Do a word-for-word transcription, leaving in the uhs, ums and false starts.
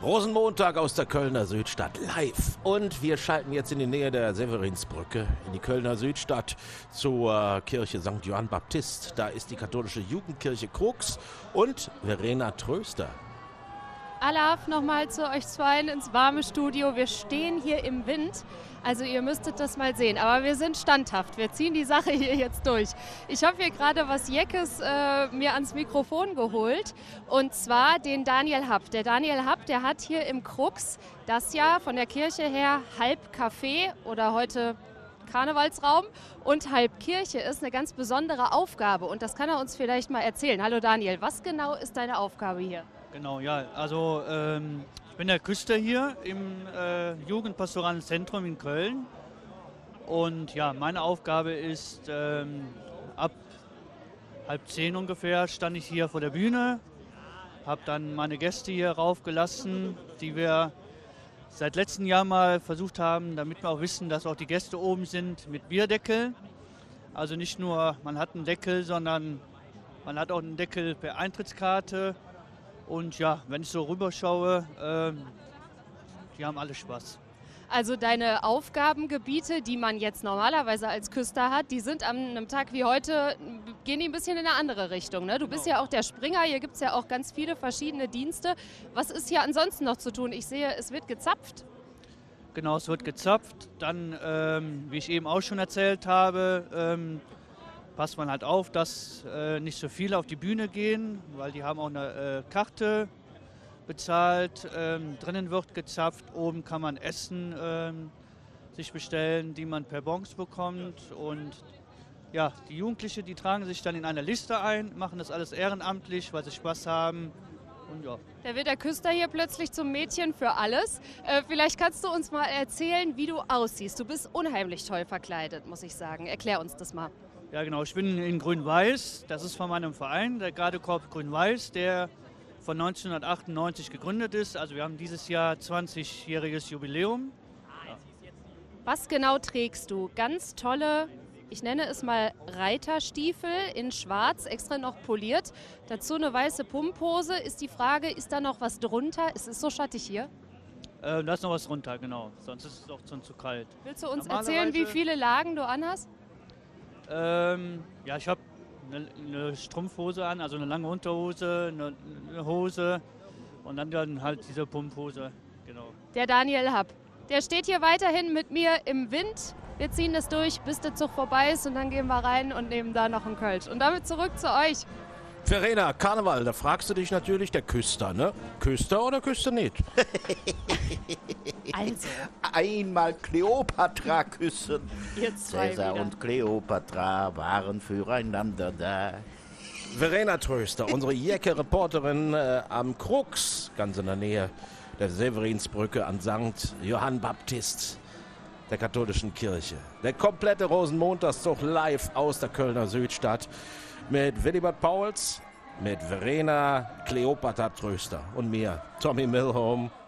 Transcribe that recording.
Rosenmontag aus der Kölner Südstadt live. Und wir schalten jetzt in die Nähe der Severinsbrücke, in die Kölner Südstadt zur Kirche Sankt Johann Baptist. Da ist die katholische Jugendkirche Krux und Verena Tröster. Alaf, nochmal zu euch zweien ins warme Studio. Wir stehen hier im Wind, also ihr müsstet das mal sehen. Aber wir sind standhaft, wir ziehen die Sache hier jetzt durch. Ich habe hier gerade was Jeckes äh, mir ans Mikrofon geholt, und zwar den Daniel Happ. Der Daniel Happ, der hat hier im Krux das ja von der Kirche her halb Café oder heute Karnevalsraum und halb Kirche ist, eine ganz besondere Aufgabe. Und das kann er uns vielleicht mal erzählen. Hallo Daniel, was genau ist deine Aufgabe hier? Genau, ja, also ähm, ich bin der Küster hier im äh, Jugendpastoralen Zentrum in Köln und ja, meine Aufgabe ist, ähm, ab halb zehn ungefähr stand ich hier vor der Bühne, habe dann meine Gäste hier raufgelassen, die wir seit letztem Jahr mal versucht haben, damit wir auch wissen, dass auch die Gäste oben sind, mit Bierdeckel. Also nicht nur, man hat einen Deckel, sondern man hat auch einen Deckel per Eintrittskarte. Und ja, wenn ich so rüberschaue, ähm, die haben alle Spaß. Also deine Aufgabengebiete, die man jetzt normalerweise als Küster hat, die sind an einem Tag wie heute, gehen die ein bisschen in eine andere Richtung, ne? Du bist ja auch der Springer, hier gibt es ja auch ganz viele verschiedene Dienste. Was ist hier ansonsten noch zu tun? Ich sehe, es wird gezapft. Genau, es wird gezapft. Dann, ähm, wie ich eben auch schon erzählt habe, ähm, passt man halt auf, dass äh, nicht so viele auf die Bühne gehen, weil die haben auch eine äh, Karte bezahlt. Ähm, drinnen wird gezapft, oben kann man Essen ähm, sich bestellen, die man per Bons bekommt. Und ja, die Jugendlichen, die tragen sich dann in einer Liste ein, machen das alles ehrenamtlich, weil sie Spaß haben. Und ja. Da wird der Küster hier plötzlich zum Mädchen für alles. Äh, vielleicht kannst du uns mal erzählen, wie du aussiehst. Du bist unheimlich toll verkleidet, muss ich sagen. Erklär uns das mal. Ja genau, ich bin in Grün-Weiß, das ist von meinem Verein, der Gardekorps Grün-Weiß, der von neunzehnhundertachtundneunzig gegründet ist. Also wir haben dieses Jahr zwanzigjähriges Jubiläum. Ja. Was genau trägst du? Ganz tolle, ich nenne es mal Reiterstiefel in schwarz, extra noch poliert. Dazu eine weiße Pumphose. Ist die Frage, ist da noch was drunter? Es ist so schattig hier. Äh, da ist noch was drunter, genau, sonst ist es auch sonst zu kalt. Willst du uns erzählen, wie viele Lagen du anhast? Ähm, ja, ich habe eine, eine Strumpfhose an, also eine lange Unterhose, eine, eine Hose und dann, dann halt diese Pumphose, genau. Der Daniel Happ, der steht hier weiterhin mit mir im Wind. Wir ziehen das durch, bis der Zug vorbei ist, und dann gehen wir rein und nehmen da noch einen Kölsch. Und damit zurück zu euch. Verena, Karneval, da fragst du dich natürlich, der Küster, ne? Küster oder Küster nicht? Also. Einmal Kleopatra küssen. Ihr zwei Cäsar wieder. und Kleopatra waren füreinander da. Verena Tröster, unsere Jecke-Reporterin äh, am Krux, ganz in der Nähe der Severinsbrücke an Sankt Johann Baptist, der katholischen Kirche. Der komplette Rosenmontagszug live aus der Kölner Südstadt mit Willibert Pauls, mit Verena Kleopatra Tröster und mir, Tommy Milholm.